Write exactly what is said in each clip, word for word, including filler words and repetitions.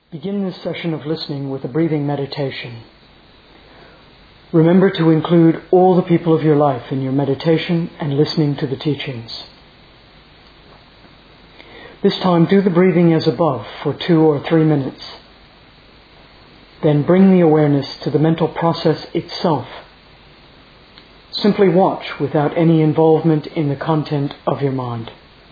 Begin this session of listening with a breathing meditation. Remember to include all the people of your life in your meditation and listening to the teachings. This time, do the breathing as above for two or three minutes. Then bring the awareness to the mental process itself. Simply watch without any involvement in the content of your mind.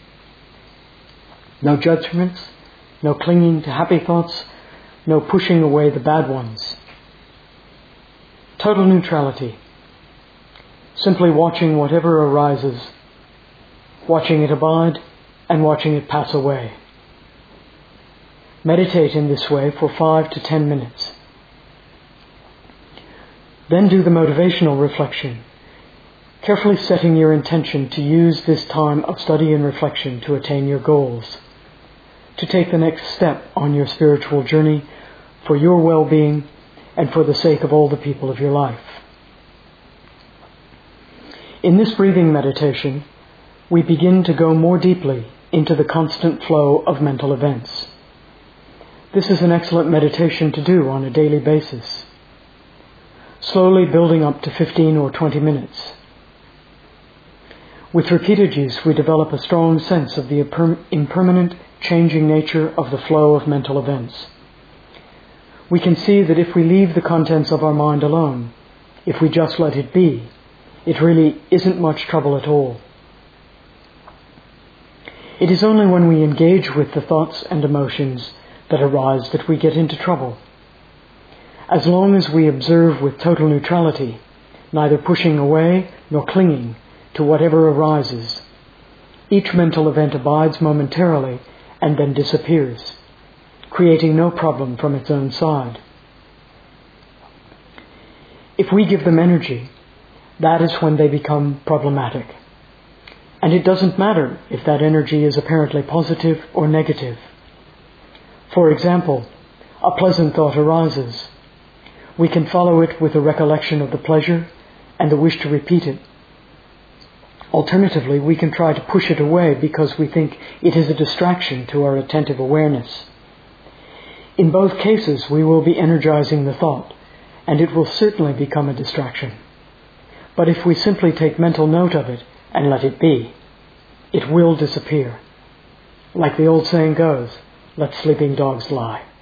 No judgments, no clinging to happy thoughts, no pushing away the bad ones. Total neutrality. Simply watching whatever arises, watching it abide, and watching it pass away. Meditate in this way for five to ten minutes. Then do the motivational reflection, carefully setting your intention to use this time of study and reflection to attain your goals, to take the next step on your spiritual journey for your well-being and for the sake of all the people of your life. In this breathing meditation, we begin to go more deeply into the constant flow of mental events. This is an excellent meditation to do on a daily basis, slowly building up to fifteen or twenty minutes. With repeated use, we develop a strong sense of the impermanent, changing nature of the flow of mental events. We can see that if we leave the contents of our mind alone, if we just let it be, it really isn't much trouble at all. It is only when we engage with the thoughts and emotions that arise that we get into trouble. As long as we observe with total neutrality, neither pushing away nor clinging to whatever arises, each mental event abides momentarily and then disappears, creating no problem from its own side. If we give them energy, that is when they become problematic. And it doesn't matter if that energy is apparently positive or negative. For example, a pleasant thought arises. We can follow it with a recollection of the pleasure and the wish to repeat it. Alternatively, we can try to push it away because we think it is a distraction to our attentive awareness. In both cases, we will be energizing the thought, and it will certainly become a distraction. But if we simply take mental note of it and let it be, it will disappear. Like the old saying goes, let sleeping dogs lie.